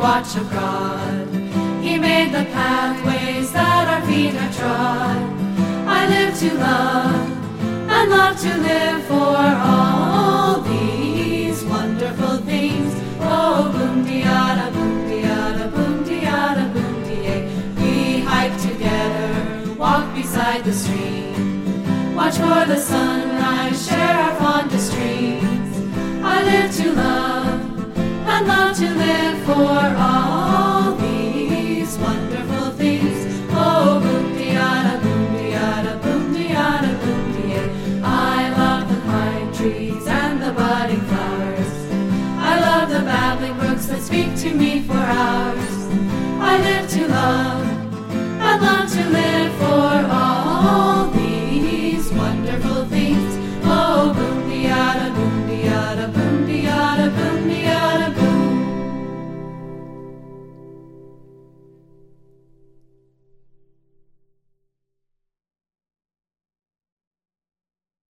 watch of God. He made the pathways that our feet have trod. I live to love and love to live for all these wonderful things. Oh, boom-de-yada, boom-de-yada, boom-de-yada, boom-de-yay. We hike together, walk beside the stream, watch for the sunrise, share our fondest dreams. I live to love and love to live for all.